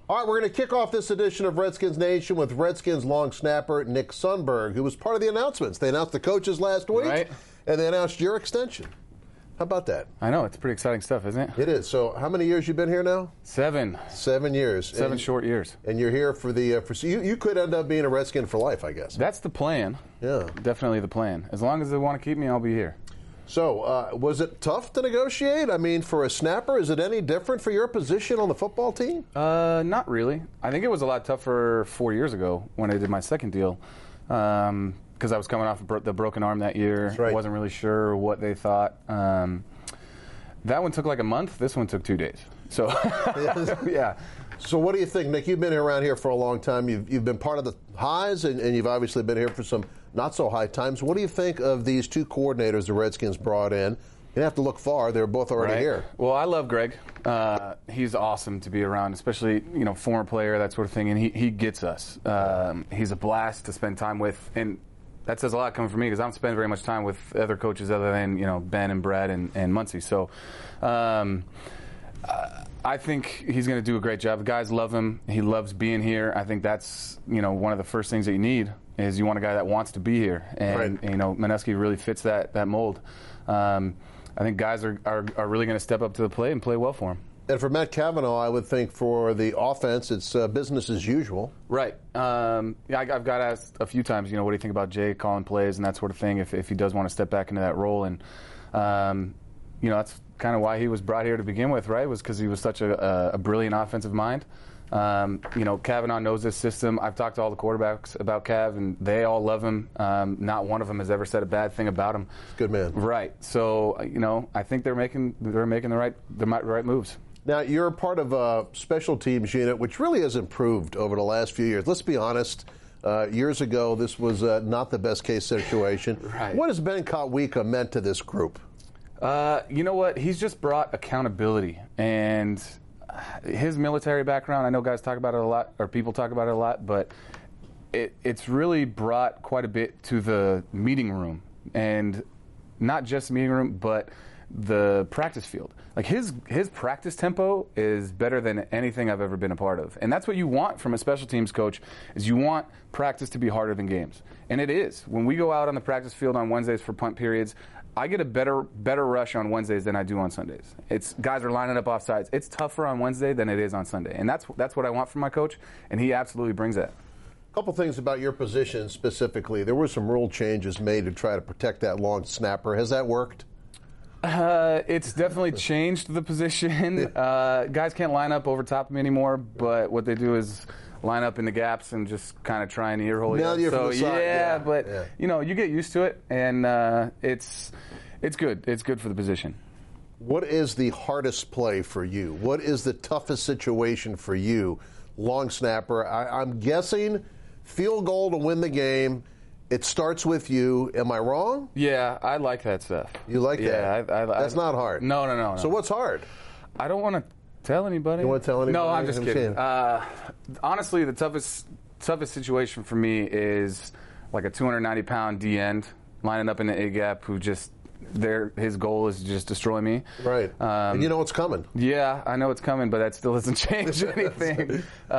All right, we're going to kick off this edition of Redskins Nation with Redskins long snapper Nick Sundberg, who was part of the announcements. They announced the coaches last week, right, and they announced your extension. How about that? I know. It's pretty exciting stuff, isn't it? It is. So how many years you been here now? 7. 7 years. 7 short years. And you're here for the so you could end up being a Redskin for life, I guess. That's the plan. Yeah. Definitely the plan. As long as they want to keep me, I'll be here. So was it tough to negotiate? I mean, for a snapper, is it any different for your position on the football team? Not really. I think it was a lot tougher 4 years ago when I did my second deal. Because I was coming off the broken arm that year. That's right. Wasn't really sure what they thought. That one took like a month. This one took 2 days. So, yeah. So what do you think, Nick? You've been around here for a long time. You've been part of the highs, and you've obviously been here for some not-so-high times. What do you think of these two coordinators the Redskins brought in? You didn't have to look far. They're both already here. Well, I love Greg. He's awesome to be around, especially, former player, that sort of thing, and he gets us. He's a blast to spend time with, and that says a lot coming from me because I don't spend very much time with other coaches other than, Ben and Brad and Muncie. So I think he's going to do a great job. The guys love him. He loves being here. I think that's, one of the first things that you need is you want a guy that wants to be here. And, right. Manusky really fits that mold. I think guys are really going to step up to the plate and play well for him. And for Matt Cavanaugh, I would think for the offense, it's business as usual. Right. I've got asked a few times, what do you think about Jay calling plays and that sort of thing, if he does want to step back into that role. And, that's kind of why he was brought here to begin with, right, was because he was such a brilliant offensive mind. Cavanaugh knows this system. I've talked to all the quarterbacks about Cav, and they all love him. Not one of them has ever said a bad thing about him. Good man. Right. So, I think they're making the right moves. Now, you're a part of a special teams unit, which really has improved over the last few years. Let's be honest. Years ago, this was not the best case situation. Right. What has Ben Kotwika meant to this group? You know what? He's just brought accountability. And his military background, I know guys talk about it a lot, or people talk about it a lot, but it's really brought quite a bit to the meeting room. And not just the meeting room, but the practice field. Like his practice tempo is better than anything I've ever been a part of. And that's what you want from a special teams coach, is you want practice to be harder than games. And it is. When we go out on the practice field on Wednesdays for punt periods, I get a better rush on Wednesdays than I do on Sundays. It's guys are lining up off sides. It's tougher on Wednesday than it is on Sunday. And that's what I want from my coach, and he absolutely brings that. A couple things about your position specifically. There were some rule changes made to try to protect that long snapper. Has that worked? It's definitely changed the position. Guys can't line up over top of me anymore, but what they do is line up in the gaps and just kind of try and ear hole you. So yeah, but you get used to it, and it's good. It's good for the position. What is the hardest play for you? What is the toughest situation for you, long snapper? I'm guessing field goal to win the game. It starts with you. Am I wrong? Yeah, I like that stuff. You like that? Yeah, that's not hard. No. So what's hard? I don't want to tell anybody. You want to tell anybody? No, I'm just kidding. Honestly, the toughest situation for me is like a 290-pound D end lining up in the A gap who just his goal is to just destroy me. Right. And you know it's coming. Yeah, I know it's coming, but that still doesn't change anything.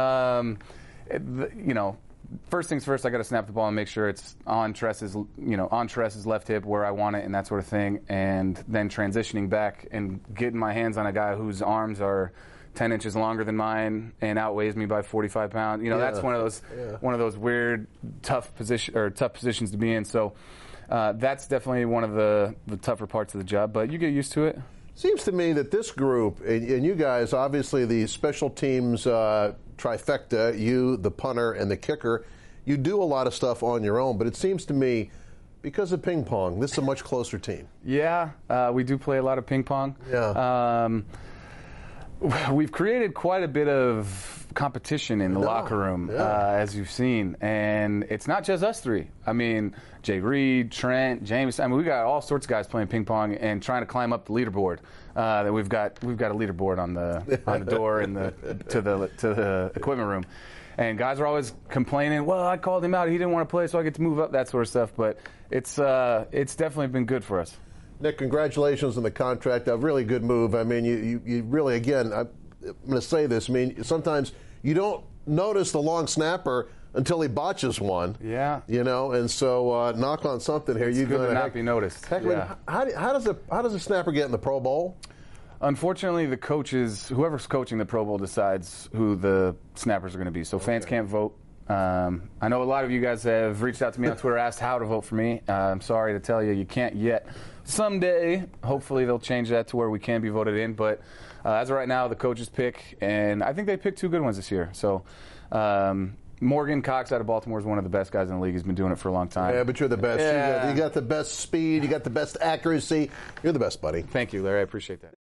First things first, I got to snap the ball and make sure it's on Tress's left hip where I want it and that sort of thing, and then transitioning back and getting my hands on a guy whose arms are 10 inches longer than mine and outweighs me by 45 pounds. That's one of those weird, tough positions to be in. So that's definitely one of the tougher parts of the job, but you get used to it. Seems to me that this group, and you guys, obviously the special teams trifecta, you, the punter, and the kicker, you do a lot of stuff on your own, but it seems to me, because of ping pong, this is a much closer team. Yeah, we do play a lot of ping pong. Yeah. We've created quite a bit of competition in the locker room, as you've seen, and it's not just us three. I mean, Jay Reed, Trent, James. I mean, we got all sorts of guys playing ping pong and trying to climb up the leaderboard. That we've got a leaderboard on the door in to the equipment room, and guys are always complaining. Well, I called him out; he didn't want to play, so I get to move up, that sort of stuff. But it's definitely been good for us. Nick, congratulations on the contract. A really good move. I mean, you really, again, I'm going to say this. I mean, sometimes you don't notice the long snapper until he botches one. Yeah. And so knock on something here. It's good to not be noticed. Heck, yeah. how does a snapper get in the Pro Bowl? Unfortunately, the coaches, whoever's coaching the Pro Bowl, decides who the snappers are going to be. So fans can't vote. I know a lot of you guys have reached out to me on Twitter, asked how to vote for me. I'm sorry to tell you, you can't yet. Someday, hopefully, they'll change that to where we can be voted in. But as of right now, the coaches pick, and I think they picked 2 good ones this year. So Morgan Cox out of Baltimore is one of the best guys in the league. He's been doing it for a long time. Yeah, but you're the best. Yeah. You got the best speed. You got the best accuracy. You're the best, buddy. Thank you, Larry. I appreciate that.